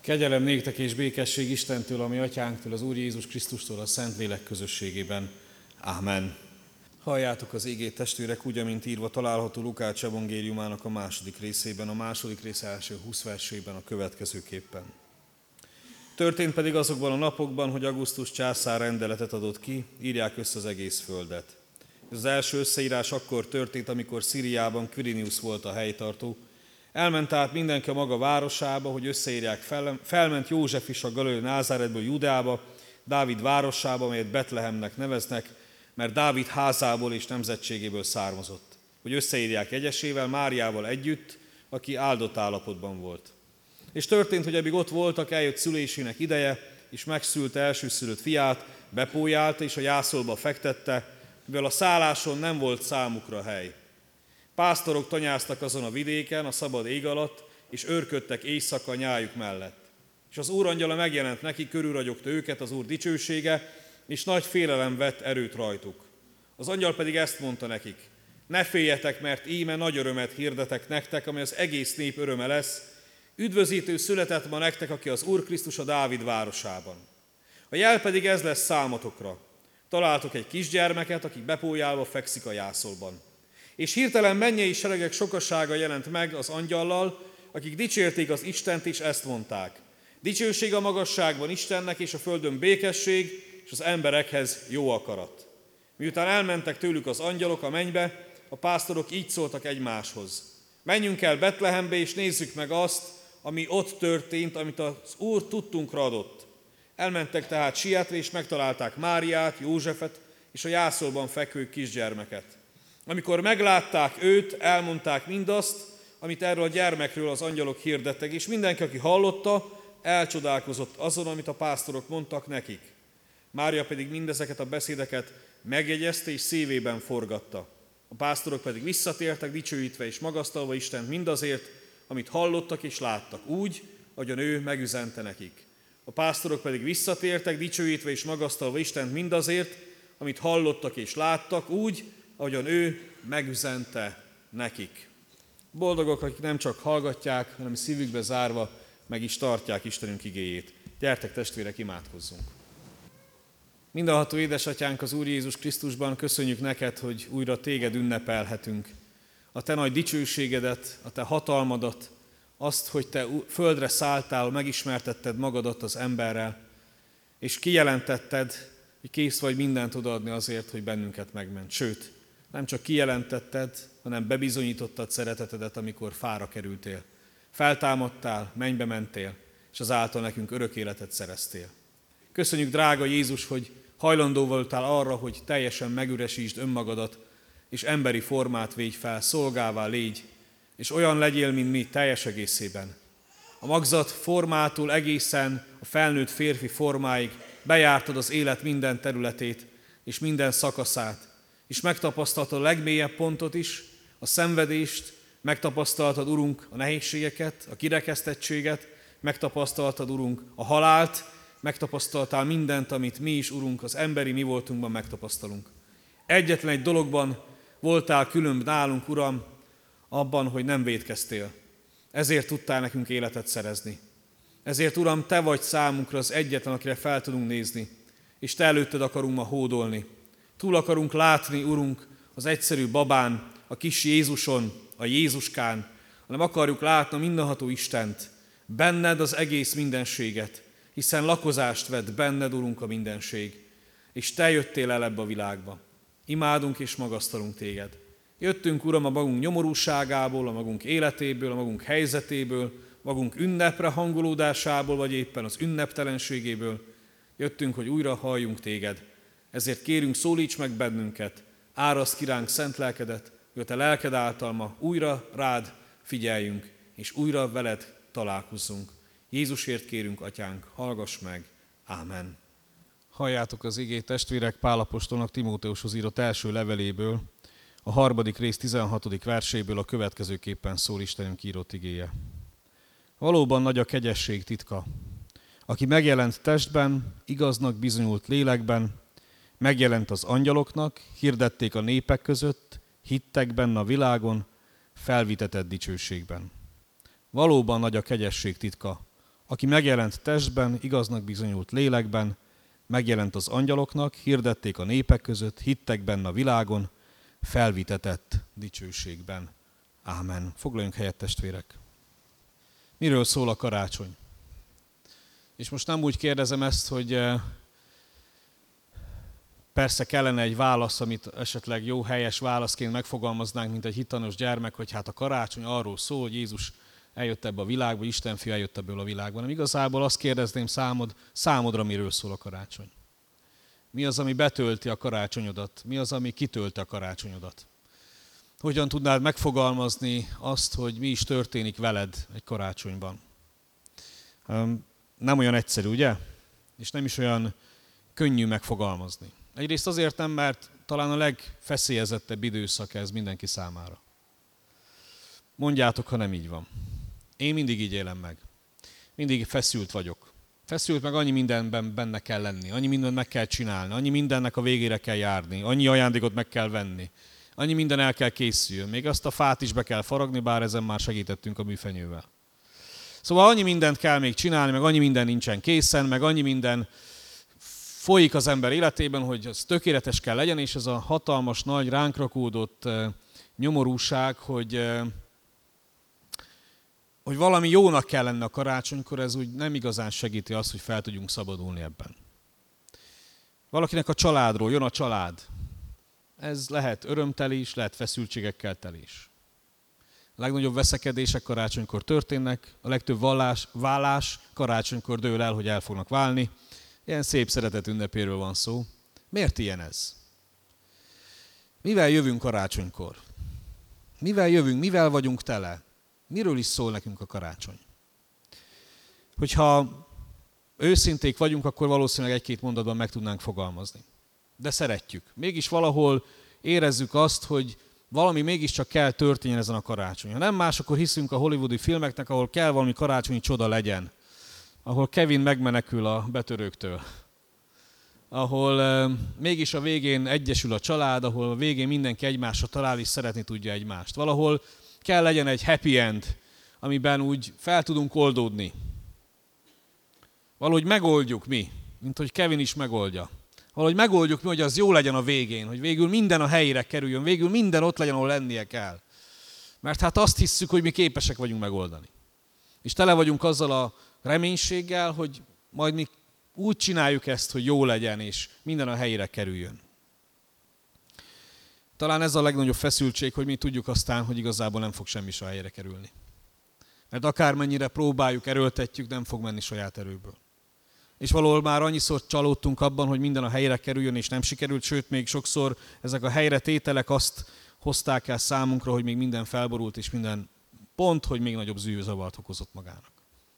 Kegyelem néktek és békesség Istentől, a mi atyánktól, az Úr Jézus Krisztustól, a Szentlélek közösségében. Ámen. Halljátok az igét, testvérek, úgy, amint írva található Lukács evangéliumának a második részében, a második rész első 20 versében a következőképpen. Történt pedig azokban a napokban, hogy Augustus császár rendeletet adott ki, írják össze az egész földet. Ez az első összeírás akkor történt, amikor Szíriában Quirinius volt a helytartó. Elment át mindenki a maga városába, hogy összeírják. Felment József is a Galilei Názáretből Judeába, Dávid városába, amelyet Betlehemnek neveznek, mert Dávid házából és nemzetségéből származott, hogy összeírják egyesével, Máriával együtt, aki áldott állapotban volt. És történt, hogy amíg ott voltak, eljött szülésének ideje, és megszülte elsőszülött fiát, bepójálta és a jászolba fektette, mivel a szálláson nem volt számukra hely. Pásztorok tanyáztak azon a vidéken, a szabad ég alatt, és őrködtek éjszaka nyájuk mellett. És az Úr angyala megjelent neki, körülragyogta őket az Úr dicsősége, és nagy félelem vett erőt rajtuk. Az angyal pedig ezt mondta nekik: ne féljetek, mert íme nagy örömet hirdetek nektek, amely az egész nép öröme lesz. Üdvözítő született ma nektek, aki az Úr Krisztus a Dávid városában. A jel pedig ez lesz számotokra. Találtok egy kisgyermeket, aki bepójálva fekszik a jászolban. És hirtelen mennyei seregek sokasága jelent meg az angyallal, akik dicsérték az Istent, és ezt mondták: dicsőség a magasságban Istennek, és a földön békesség, és az emberekhez jó akarat. Miután elmentek tőlük az angyalok a mennybe, a pásztorok így szóltak egymáshoz: menjünk el Betlehembe, és nézzük meg azt, ami ott történt, amit az Úr tudtunkra adott. Elmentek tehát sietve, és megtalálták Máriát, Józsefet és a jászolban fekvő kisgyermeket. Amikor meglátták őt, elmondták mindazt, amit erről a gyermekről az angyalok hirdettek, és mindenki, aki hallotta, elcsodálkozott azon, amit a pásztorok mondtak nekik. Mária pedig mindezeket a beszédeket megjegyezte és szívében forgatta. A pásztorok pedig visszatértek, dicsőítve és magasztalva Istent mindazért, amit hallottak és láttak, úgy, ahogyan ő megüzente nekik. A pásztorok pedig visszatértek, dicsőítve és magasztalva Istent mindazért, amit hallottak és láttak, úgy, ahogyan ő megüzente nekik. Boldogok, akik nem csak hallgatják, hanem szívükbe zárva meg is tartják Istenünk igéjét. Gyertek, testvérek, imádkozzunk! Mindenható édesatyánk, az Úr Jézus Krisztusban, köszönjük neked, hogy újra téged ünnepelhetünk. A te nagy dicsőségedet, a te hatalmadat, azt, hogy te földre szálltál, megismertetted magadat az emberrel, és kijelentetted, hogy kész vagy mindent odaadni azért, hogy bennünket megment. Sőt, nem csak kijelentetted, hanem bebizonyítottad szeretetedet, amikor fára kerültél. Feltámadtál, mennybe mentél, és azáltal nekünk örök életet szereztél. Köszönjük, drága Jézus, hogy hajlandó voltál arra, hogy teljesen megüresítsd önmagadat, és emberi formát védj fel, szolgává légy, és olyan legyél, mint mi, teljes egészében. A magzat formától egészen a felnőtt férfi formáig bejártad az élet minden területét és minden szakaszát, és megtapasztaltad a legmélyebb pontot is, a szenvedést, megtapasztaltad, Urunk, a nehézségeket, a kirekesztettséget, megtapasztaltad, Urunk, a halált, megtapasztaltál mindent, amit mi is, Urunk, az emberi mi voltunkban megtapasztalunk. Egyetlen egy dologban voltál különb nálunk, Uram, abban, hogy nem vétkeztél. Ezért tudtál nekünk életet szerezni. Ezért, Uram, te vagy számunkra az egyetlen, akire fel tudunk nézni, és te előtted akarunk ma hódolni. Túl akarunk látni, Urunk, az egyszerű babán, a kis Jézuson, a Jézuskán, hanem akarjuk látni a mindenható Istent, benned az egész mindenséget, hiszen lakozást vett benned, Urunk, a mindenség, és te jöttél el ebbe a világba. Imádunk és magasztalunk téged. Jöttünk, Uram, a magunk nyomorúságából, a magunk életéből, a magunk helyzetéből, magunk ünnepre hangolódásából, vagy éppen az ünneptelenségéből. Jöttünk, hogy újra halljunk téged. Ezért kérünk, szólíts meg bennünket, áraszd ki ránk szent lelkedet, hogy a te lelked által ma újra rád figyeljünk, és újra veled találkozzunk. Jézusért kérünk, Atyánk, hallgass meg. Ámen. Halljátok az igét, testvérek, Pál apostolnak Timóteushoz írott első leveléből, a 3. rész 16. verséből a következőképpen szól Istenünk írott igéje. Valóban nagy a kegyesség titka. Aki megjelent testben, igaznak bizonyult lélekben, megjelent az angyaloknak, hirdették a népek között, hittek benne a világon, felvitetett dicsőségben. Valóban nagy a kegyesség titka. aki megjelent testben, igaznak bizonyult lélekben, megjelent az angyaloknak, hirdették a népek között, hittek benne a világon, felvitetett dicsőségben. Ámen. Foglaljunk helyet, testvérek. Miről szól a karácsony? És most nem úgy kérdezem ezt, hogy persze kellene egy válasz, amit esetleg jó, helyes válaszként megfogalmaznánk, mint egy hitanos gyermek, hogy hát a karácsony arról szól, hogy Jézus eljött ebbe a világba, Isten fia eljött ebből a világban. Nem igazából azt kérdezném számodra miről szól a karácsony. Mi az, ami betölti a karácsonyodat? Mi az, ami kitölti a karácsonyodat? Hogyan tudnád megfogalmazni azt, hogy mi is történik veled egy karácsonyban? Nem olyan egyszerű, ugye? És nem is olyan könnyű megfogalmazni. Egyrészt azért nem, mert talán a legfeszélyezettebb időszak ez mindenki számára. Mondjátok, ha nem így van. Én mindig így élem meg. Mindig feszült vagyok. Feszült, meg annyi mindenben benne kell lenni, annyi mindent meg kell csinálni, annyi mindennek a végére kell járni, annyi ajándékot meg kell venni, annyi minden el kell készüljön. Még azt a fát is be kell faragni, bár ezen már segítettünk a műfenyővel. Szóval annyi mindent kell még csinálni, meg annyi minden nincsen készen, meg annyi minden folyik az ember életében, hogy az tökéletes kell legyen, és ez a hatalmas, nagy, ránk rakódott nyomorúság, hogy valami jónak kell lenni a karácsonykor, ez úgy nem igazán segíti azt, hogy fel tudjunk szabadulni ebben. Valakinek a családról jön a család. Ez lehet örömteli is, lehet feszültségekkel teli is. A legnagyobb veszekedések karácsonykor történnek, a legtöbb vállás karácsonykor dől el, hogy el fognak válni. Ilyen szép szeretet ünnepéről van szó. Miért ilyen ez? Mivel jövünk karácsonykor? Mivel jövünk, mivel vagyunk tele? Miről is szól nekünk a karácsony? Hogyha őszinték vagyunk, akkor valószínűleg egy-két mondatban meg tudnánk fogalmazni. De szeretjük. Mégis valahol érezzük azt, hogy valami mégiscsak kell történjen ezen a karácsony. Ha nem más, akkor hiszünk a hollywoodi filmeknek, ahol kell valami karácsonyi csoda legyen. Ahol Kevin megmenekül a betörőktől. Ahol mégis a végén egyesül a család, ahol a végén mindenki egymásra talál és szeretni tudja egymást. Valahol kell legyen egy happy end, amiben úgy fel tudunk oldódni. Valahogy megoldjuk mi, mint hogy Kevin is megoldja. Valahogy megoldjuk mi, hogy az jó legyen a végén, hogy végül minden a helyére kerüljön, végül minden ott legyen, ahol lennie kell. Mert hát azt hisszük, hogy mi képesek vagyunk megoldani. És tele vagyunk azzal a reménységgel, hogy majd mi úgy csináljuk ezt, hogy jó legyen, és minden a helyére kerüljön. Talán ez a legnagyobb feszültség, hogy mi tudjuk aztán, hogy igazából nem fog semmi a helyére kerülni. Mert akármennyire próbáljuk, erőltetjük, nem fog menni saját erőből. És valahol már annyiszor csalódtunk abban, hogy minden a helyére kerüljön, és nem sikerült, sőt, még sokszor ezek a helyre tételek azt hozták el számunkra, hogy még minden felborult, és minden pont, hogy még nagyobb zűrzavart okozott magának.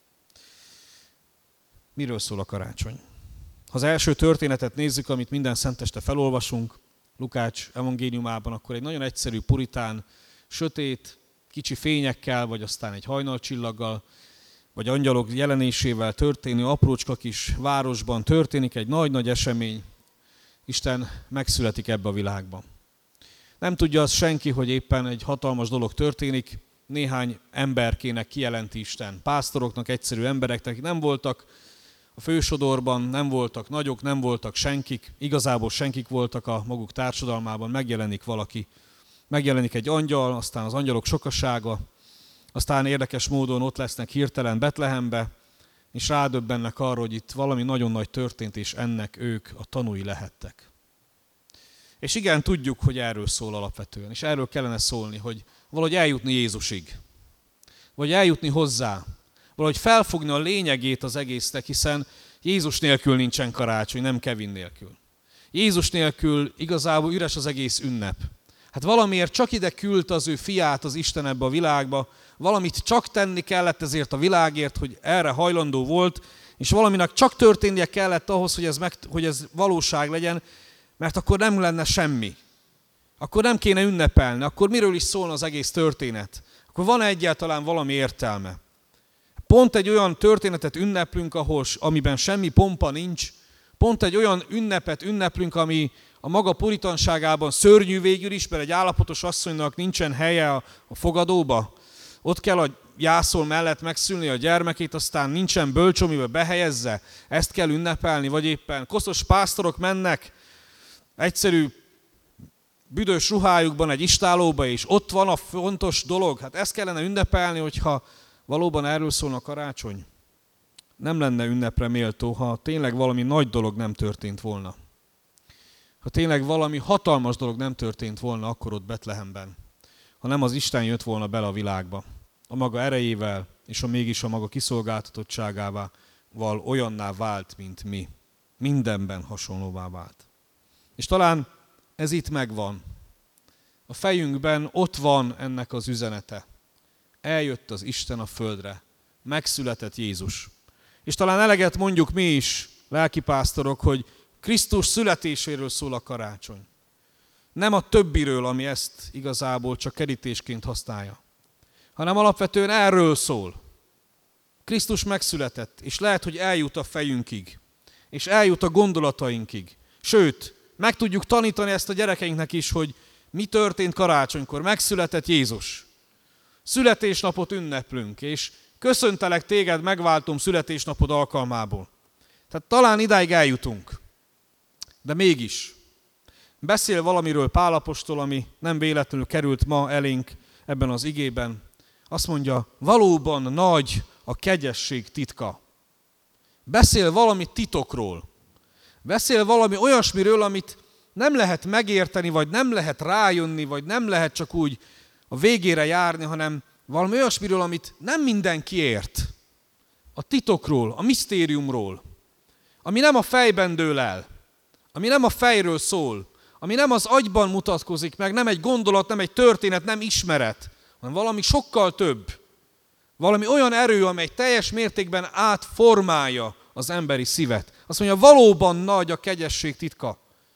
Miről szól a karácsony? Ha az első történetet nézzük, amit minden szenteste felolvasunk, Lukács evangéliumában, akkor egy nagyon egyszerű, puritán, sötét, kicsi fényekkel, vagy aztán egy hajnalcsillaggal, vagy angyalok jelenésével történő aprócska kis városban történik egy nagy-nagy esemény. Isten megszületik ebbe a világban. Nem tudja az senki, hogy éppen egy hatalmas dolog történik, néhány emberkének kijelenti Isten. Pásztoroknak, egyszerű embereknek, akik nem voltak a fősodorban, nem voltak nagyok, nem voltak senkik, igazából senkik voltak a maguk társadalmában, megjelenik valaki. Megjelenik egy angyal, aztán az angyalok sokasága, aztán érdekes módon ott lesznek hirtelen Betlehembe, és rádöbbennek arra, hogy itt valami nagyon nagy történt, és ennek ők a tanúi lehettek. És igen, tudjuk, hogy erről szól alapvetően, és erről kellene szólni, hogy valahogy eljutni Jézusig, vagy eljutni hozzá, valahogy felfogni a lényegét az egésznek, hiszen Jézus nélkül nincsen karácsony, nem Kevin nélkül. Jézus nélkül igazából üres az egész ünnep. Hát valamiért csak ide küldte az ő fiát az Isten ebbe a világba, valamit csak tenni kellett ezért a világért, hogy erre hajlandó volt, és valaminek csak történnie kellett ahhoz, hogy ez valóság legyen, mert akkor nem lenne semmi. Akkor nem kéne ünnepelni, akkor miről is szólna az egész történet? Akkor van egyáltalán valami értelme? Pont egy olyan történetet ünneplünk, amiben semmi pompa nincs, pont egy olyan ünnepet ünneplünk, ami a maga puritanságában szörnyű végül is, mert egy állapotos asszonynak nincsen helye a fogadóba. Ott kell a jászol mellett megszülni a gyermekét, aztán nincsen bölcs, amiben behelyezze, ezt kell ünnepelni, vagy éppen koszos pásztorok mennek egyszerű büdös ruhájukban egy istállóba, és ott van a fontos dolog. Hát ezt kellene ünnepelni, hogyha valóban erről szólna a karácsony. Nem lenne ünnepre méltó, ha tényleg valami nagy dolog nem történt volna. Ha tényleg valami hatalmas dolog nem történt volna akkor ott Betlehemben. Ha nem az Isten jött volna bele a világba. A maga erejével, és mégis a maga kiszolgáltatottságával olyanná vált, mint mi. Mindenben hasonlóvá vált. És talán ez itt megvan. A fejünkben ott van ennek az üzenete. Eljött az Isten a földre. Megszületett Jézus. És talán eleget mondjuk mi is, lelkipásztorok, hogy Krisztus születéséről szól a karácsony. Nem a többiről, ami ezt igazából csak kerítésként használja, hanem alapvetően erről szól. Krisztus megszületett, és lehet, hogy eljut a fejünkig, és eljut a gondolatainkig. Sőt, meg tudjuk tanítani ezt a gyerekeinknek is, hogy mi történt karácsonykor. Megszületett Jézus. Születésnapot ünneplünk, és köszöntelek téged, megváltom születésnapod alkalmából. Tehát talán idáig eljutunk. De mégis beszél valamiről Pál apostol, ami nem véletlenül került ma elénk ebben az igében. Azt mondja, valóban nagy a kegyesség titka. Beszél valami titokról. Beszél valami olyasmiről, amit nem lehet megérteni, vagy nem lehet rájönni, vagy nem lehet csak úgy a végére járni, hanem valami olyasmiről, amit nem mindenki ért. A titokról, a misztériumról, ami nem a fejben dől el, ami nem a fejről szól, ami nem az agyban mutatkozik meg, nem egy gondolat, nem egy történet, nem ismeret, hanem valami sokkal több. Valami olyan erő, amely teljes mértékben átformálja az emberi szívet. Azt mondja, valóban nagy a kegyesség titka,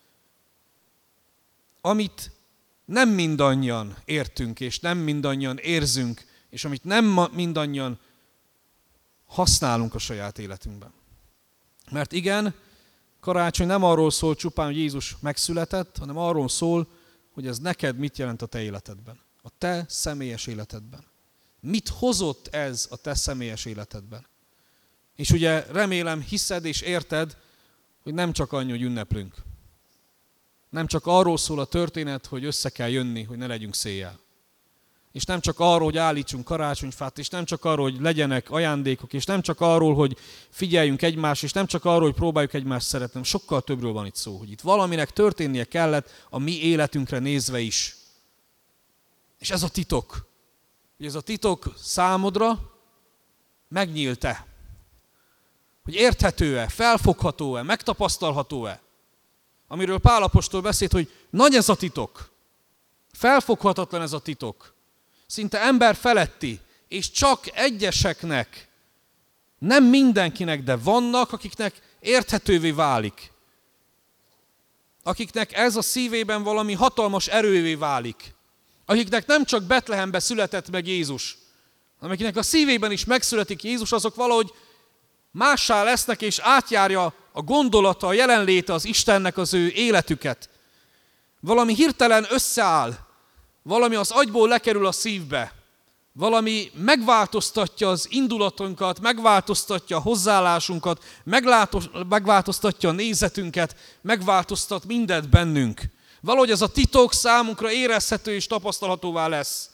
amit nem mindannyian értünk, és nem mindannyian érzünk, és amit nem mindannyian használunk a saját életünkben. Mert igen, karácsony nem arról szól csupán, hogy Jézus megszületett, hanem arról szól, hogy ez neked mit jelent a te életedben, a te személyes életedben. Mit hozott ez a te személyes életedben? És ugye remélem, hiszed és érted, hogy nem csak annyi, hogy ünneplünk. Nem csak arról szól a történet, hogy össze kell jönni, hogy ne legyünk széjjel. És nem csak arról, hogy állítsunk karácsonyfát, és nem csak arról, hogy legyenek ajándékok, és nem csak arról, hogy figyeljünk egymásra, és nem csak arról, hogy próbáljuk egymást szeretni, sokkal többről van itt szó, hogy itt valaminek történnie kellett a mi életünkre nézve is. És ez a titok. Hogy ez a titok számodra megnyílt-e? Hogy érthető-e, felfogható-e, megtapasztalható-e? Amiről Pál apostol beszélt, hogy nagy ez a titok. Felfoghatatlan ez a titok. Szinte ember feletti, és csak egyeseknek, nem mindenkinek, de vannak, akiknek érthetővé válik. Akiknek ez a szívében valami hatalmas erővé válik. Akiknek nem csak Betlehembe született meg Jézus, hanem akiknek a szívében is megszületik Jézus, azok valahogy mássá lesznek, és átjárja a gondolata, a jelenléte az Istennek az ő életüket. Valami hirtelen összeáll, valami az agyból lekerül a szívbe, valami megváltoztatja az indulatunkat, megváltoztatja a hozzáállásunkat, megváltoztatja a nézetünket, megváltoztat mindent bennünk. Valahogy ez a titok számunkra érezhető és tapasztalhatóvá lesz.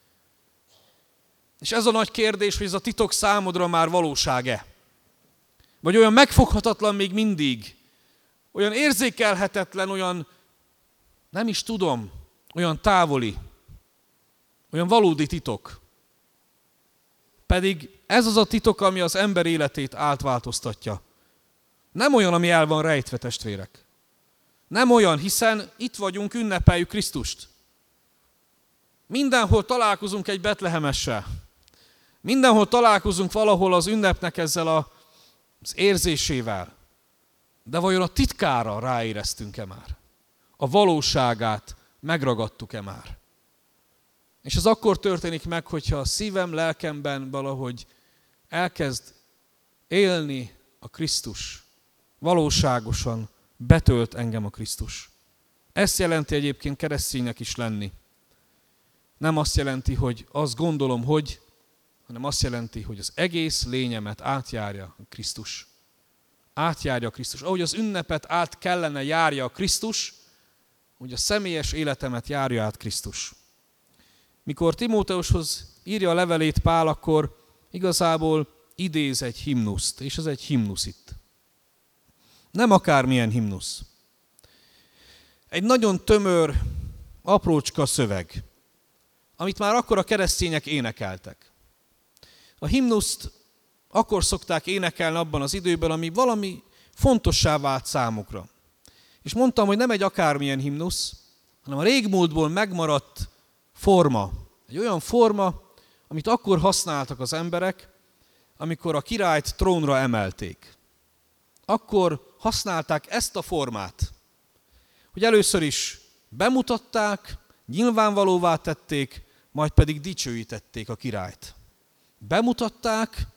És ez a nagy kérdés, hogy ez a titok számodra már valóság-e? Vagy olyan megfoghatatlan még mindig, olyan érzékelhetetlen, olyan nem is tudom, olyan távoli, olyan valódi titok. Pedig ez az a titok, ami az ember életét átváltoztatja. Nem olyan, ami el van rejtve, testvérek. Nem olyan, hiszen itt vagyunk, ünnepeljük Krisztust. Mindenhol találkozunk egy betlehemessel. Mindenhol találkozunk valahol az ünnepnek ezzel az érzésével. De vajon a titkára ráéreztünk-e már? A valóságát megragadtuk-e már? És ez akkor történik meg, hogyha a szívem, lelkemben valahogy elkezd élni a Krisztus. Valóságosan betölt engem a Krisztus. Ezt jelenti egyébként kereszténynek is lenni. Nem azt jelenti, hogy azt gondolom, hogy hanem azt jelenti, hogy az egész lényemet átjárja Krisztus. Átjárja Krisztus. Ahogy az ünnepet át kellene járja a Krisztus, úgy a személyes életemet járja át Krisztus. Mikor Timóteushoz írja a levelét Pál, akkor igazából idéz egy himnuszt, és ez egy himnusz itt. Nem akármilyen himnusz. Egy nagyon tömör, aprócska szöveg, amit már akkor a keresztények énekeltek. A himnuszt akkor szokták énekelni abban az időben, ami valami fontossá vált számukra. És mondtam, hogy nem egy akármilyen himnusz, hanem a régmúltból megmaradt forma. Egy olyan forma, amit akkor használtak az emberek, amikor a királyt trónra emelték. Akkor használták ezt a formát, hogy először is bemutatták, nyilvánvalóvá tették, majd pedig dicsőítették a királyt. Bemutatták,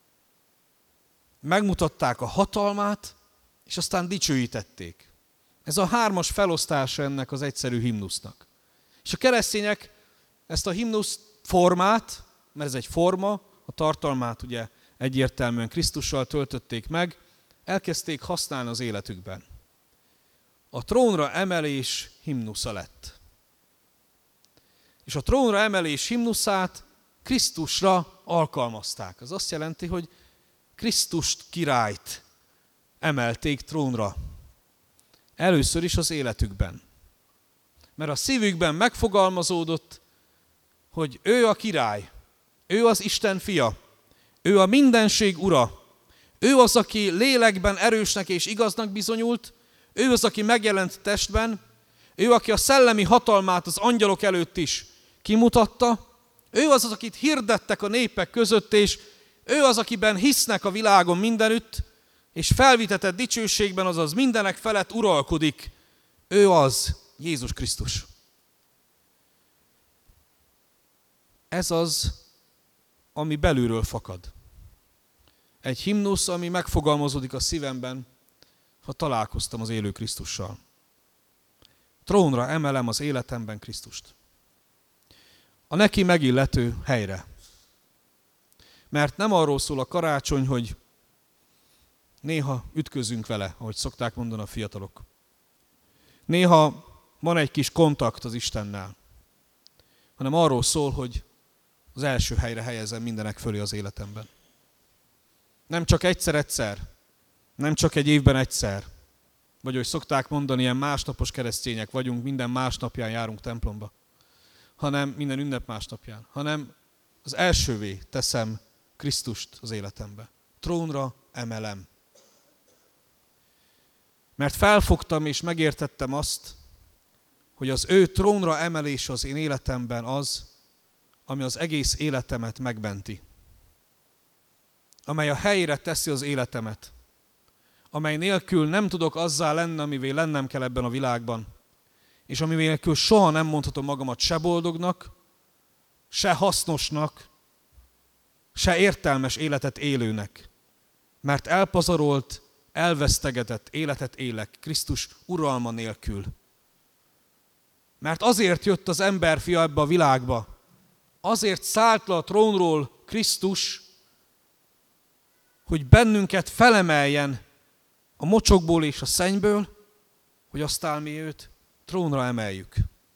megmutatták a hatalmát, és aztán dicsőítették. Ez a 3-as felosztása ennek az egyszerű himnusznak. És a keresztények ezt a himnusz formát, mert ez egy forma, a tartalmát ugye egyértelműen Krisztussal töltötték meg, elkezdték használni az életükben. A trónra emelés himnusza lett. És a trónra emelés himnuszát Krisztusra alkalmazták. Az azt jelenti, hogy Krisztust királyt emelték trónra. Először is az életükben. Mert a szívükben megfogalmazódott, hogy ő a király, ő az Isten fia, ő a mindenség ura, ő az, aki lélekben erősnek és igaznak bizonyult, ő az, aki megjelent testben, ő, aki a szellemi hatalmát az angyalok előtt is kimutatta, ő az, akit hirdettek a népek között, és ő az, akiben hisznek a világon mindenütt, és felvitetett dicsőségben, azaz mindenek felett uralkodik. Ő az, Jézus Krisztus. Ez az, ami belülről fakad. Egy himnusz, ami megfogalmazódik a szívemben, ha találkoztam az élő Krisztussal. Trónra emelem az életemben Krisztust. A neki megillető helyre. Mert nem arról szól a karácsony, hogy néha ütközünk vele, ahogy szokták mondani a fiatalok. Néha van egy kis kontakt az Istennel, hanem arról szól, hogy az első helyre helyezem mindenek fölé az életemben. Nem csak egyszer, nem csak egy évben egyszer, vagy hogy szokták mondani, ilyen másnapos keresztények vagyunk, minden másnapján járunk templomba, hanem minden ünnep másnapján, hanem az elsővé teszem Krisztust az életembe. Trónra emelem. Mert felfogtam és megértettem azt, hogy az ő trónra emelés az én életemben az, ami az egész életemet megmenti. Amely a helyére teszi az életemet. Amely nélkül nem tudok azzá lenni, amivé lennem kell ebben a világban. És amivé nélkül soha nem mondhatom magamat se boldognak, se hasznosnak, se értelmes életet élőnek. Mert elpazarolt, elvesztegetett életet élek Krisztus uralma nélkül. Mert azért jött az emberfia ebbe a világba, azért szállt le a trónról Krisztus, hogy bennünket felemeljen a mocsokból és a szennyből, hogy aztán mi őt trónra emeljük.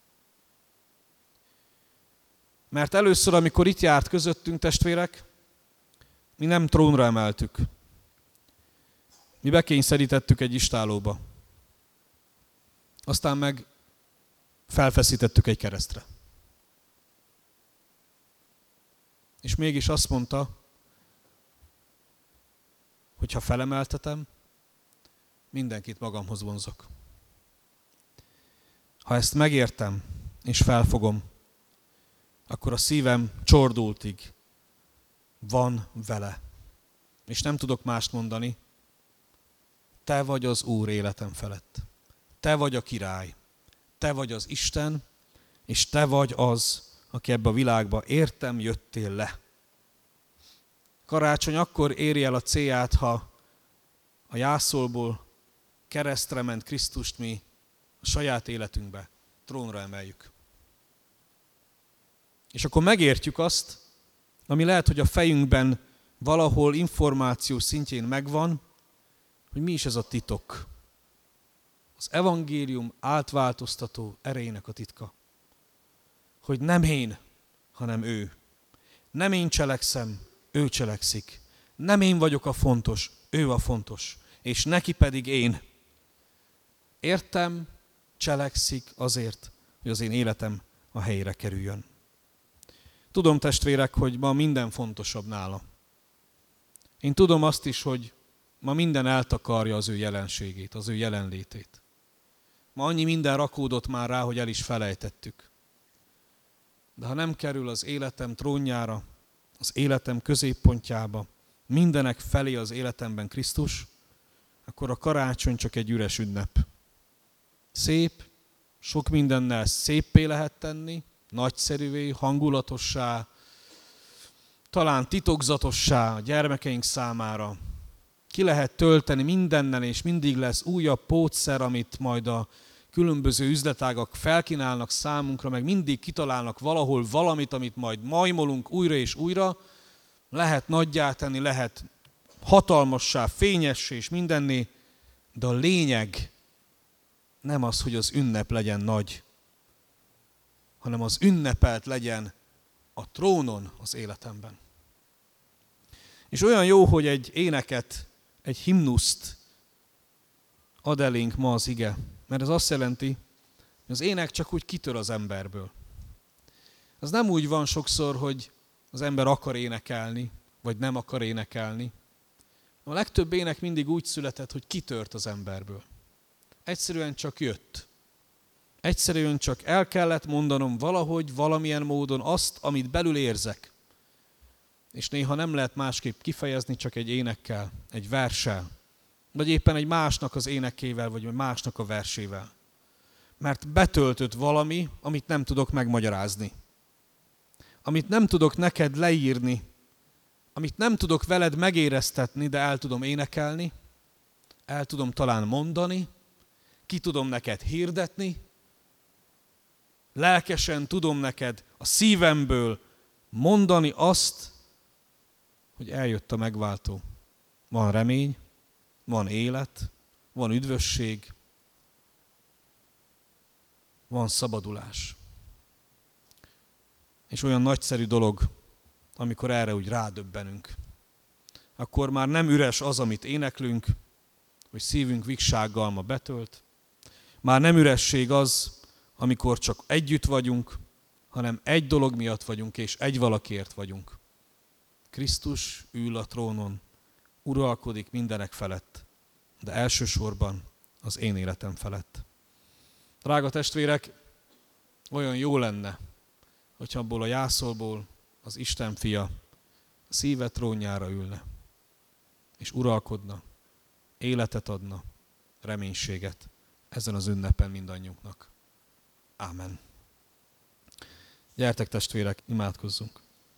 Mert először, amikor itt járt közöttünk, testvérek, mi nem trónra emeltük. Mi bekényszerítettük egy istállóba. Aztán meg felfeszítettük egy keresztre. És mégis azt mondta, hogy ha felemeltetem, mindenkit magamhoz vonzok. Ha ezt megértem és felfogom, akkor a szívem csordultig van vele. És nem tudok mást mondani. Te vagy az Úr életem felett. Te vagy a király. Te vagy az Isten, és te vagy az, aki ebbe a világba értem jöttél le. Karácsony akkor éri el a célját, ha a jászolból keresztre ment Krisztust mi a saját életünkbe trónra emeljük. És akkor megértjük azt, ami lehet, hogy a fejünkben valahol információ szintjén megvan, hogy mi is ez a titok. Az evangélium átváltoztató erejének a titka. Hogy nem én, hanem ő. Nem én cselekszem, ő cselekszik. Nem én vagyok a fontos, ő a fontos. És neki pedig én. Értem, cselekszik azért, hogy az én életem a helyére kerüljön. Tudom, testvérek, hogy ma minden fontosabb nála. Én tudom azt is, hogy ma minden eltakarja az ő jelenségét, az ő jelenlétét. Ma annyi minden rakódott már rá, hogy el is felejtettük. De ha nem kerül az életem trónjára, az életem középpontjába, mindenek felé az életemben Krisztus, akkor a karácsony csak egy üres ünnep. Szép, sok mindennel széppé lehet tenni, nagyszerűvé, hangulatossá, talán titokzatossá a gyermekeink számára. Ki lehet tölteni mindennel, és mindig lesz újabb pótszer, amit majd a különböző üzletágak felkínálnak számunkra, meg mindig kitalálnak valahol valamit, amit majd majmolunk újra és újra. Lehet nagyjá tenni, lehet hatalmassá, fényessé és mindenné, de a lényeg nem az, hogy az ünnep legyen nagy, hanem az ünnepelt legyen a trónon az életemben. És olyan jó, hogy egy éneket, egy himnuszt ad elénk ma az ige, mert ez azt jelenti, hogy az ének csak úgy kitör az emberből. Az nem úgy van sokszor, hogy az ember akar énekelni, vagy nem akar énekelni. A legtöbb ének mindig úgy született, hogy kitört az emberből. Egyszerűen csak jött. Egyszerűen csak el kellett mondanom valahogy, valamilyen módon azt, amit belül érzek. És néha nem lehet másképp kifejezni, csak egy énekkel, egy verssel, vagy éppen egy másnak az énekével, vagy másnak a versével. Mert betöltött valami, amit nem tudok megmagyarázni. Amit nem tudok neked leírni, amit nem tudok veled megéreztetni, de el tudom énekelni, el tudom talán mondani, ki tudom neked hirdetni, lelkesen tudom neked a szívemből mondani azt, hogy eljött a megváltó. Van remény, van élet, van üdvösség, van szabadulás. És olyan nagyszerű dolog, amikor erre úgy rádöbbenünk. Akkor már nem üres az, amit éneklünk, hogy szívünk viksággal ma betölt. Már nem üresség az, amikor csak együtt vagyunk, hanem egy dolog miatt vagyunk, és egy valakiért vagyunk. Krisztus ül a trónon, uralkodik mindenek felett, de elsősorban az én életem felett. Drága testvérek, olyan jó lenne, hogyha abból a jászolból az Isten fia a szíve trónjára ülne, és uralkodna, életet adna, reménységet ezen az ünnepen mindannyiunknak. Ámen. Gyertek testvérek, imádkozzunk.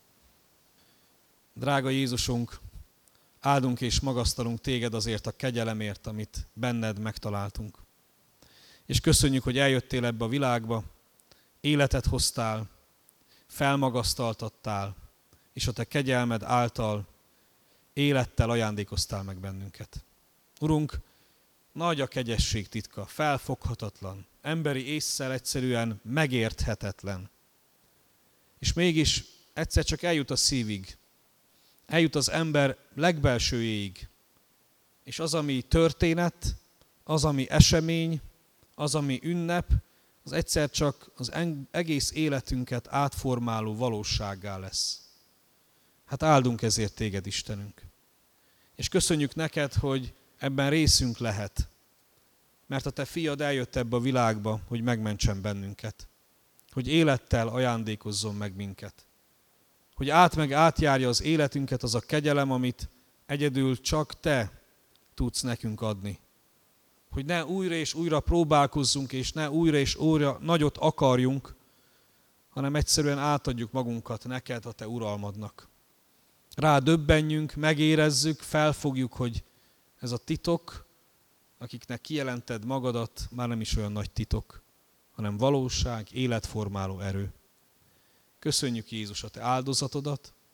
Drága Jézusunk, áldunk és magasztalunk téged azért a kegyelemért, amit benned megtaláltunk. És köszönjük, hogy eljöttél ebbe a világba, életet hoztál, felmagasztaltattál, és a te kegyelmed által élettel ajándékoztál meg bennünket. Urunk, nagy a kegyesség titka, felfoghatatlan, emberi ésszel egyszerűen megérthetetlen. És mégis egyszer csak eljut a szívig, eljut az ember legbelsőjéig, és az, ami történet, az, ami esemény, az, ami ünnep, az egyszer csak az egész életünket átformáló valósággá lesz. Hát áldunk ezért téged, Istenünk. És köszönjük neked, hogy ebben részünk lehet, mert a te fiad eljött ebbe a világba, hogy megmentsen bennünket, hogy élettel ajándékozzon meg minket, hogy átjárja az életünket az a kegyelem, amit egyedül csak te tudsz nekünk adni. Hogy ne újra és újra próbálkozzunk, és ne újra és újra nagyot akarjunk, hanem egyszerűen átadjuk magunkat neked, a te uralmadnak. Rá döbbenjünk, megérezzük, felfogjuk, hogy ez a titok, akiknek kijelented magadat, már nem is olyan nagy titok, hanem valóság, életformáló erő. Köszönjük, Jézus, a te áldozatodat,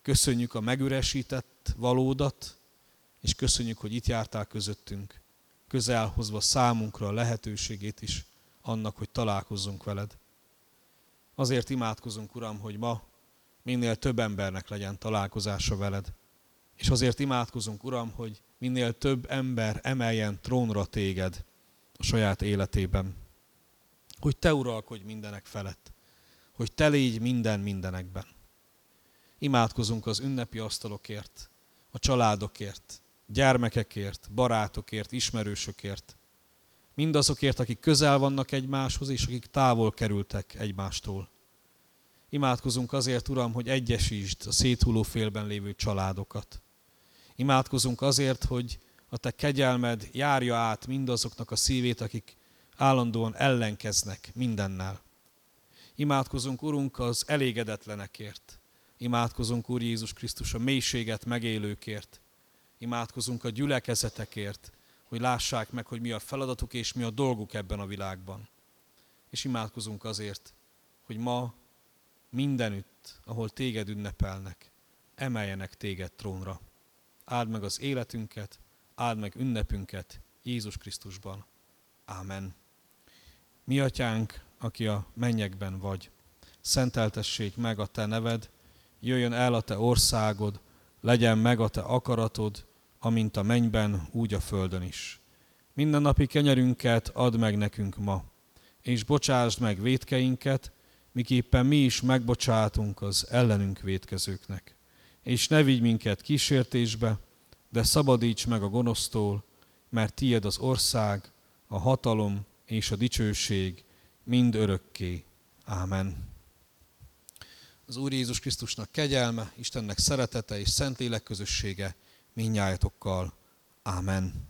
köszönjük a megüresített valódat, és köszönjük, hogy itt jártál közöttünk, közel hozva számunkra a lehetőségét is annak, hogy találkozzunk veled. Azért imádkozunk, Uram, hogy ma minél több embernek legyen találkozása veled. És azért imádkozunk, Uram, hogy minél több ember emeljen trónra téged a saját életében. Hogy te uralkodj mindenek felett. Hogy te légy minden mindenekben. Imádkozunk az ünnepi asztalokért, a családokért, gyermekekért, barátokért, ismerősökért. Mindazokért, akik közel vannak egymáshoz, és akik távol kerültek egymástól. Imádkozunk azért, Uram, hogy egyesítsd a széthulló félben lévő családokat. Imádkozunk azért, hogy a te kegyelmed járja át mindazoknak a szívét, akik állandóan ellenkeznek mindennel. Imádkozunk, Urunk, az elégedetlenekért. Imádkozunk, Úr Jézus Krisztus, a mélységet megélőkért. Imádkozunk a gyülekezetekért, hogy lássák meg, hogy mi a feladatuk és mi a dolguk ebben a világban. És imádkozunk azért, hogy ma mindenütt, ahol téged ünnepelnek, emeljenek téged trónra. Áld meg az életünket, áld meg ünnepünket Jézus Krisztusban. Ámen. Mi atyánk, aki a mennyekben vagy, szenteltessék meg a te neved, jöjjön el a te országod, legyen meg a te akaratod, amint a mennyben, úgy a földön is. Mindennapi kenyerünket add meg nekünk ma, és bocsásd meg vétkeinket, miképpen mi is megbocsátunk az ellenünk vétkezőknek. És ne vigy minket kísértésbe, de szabadíts meg a gonosztól, mert tied az ország, a hatalom és a dicsőség mind örökké. Ámen. Az Úr Jézus Krisztusnak kegyelme, Istennek szeretete és Szentlélek közössége mindnyájatokkal. Ámen.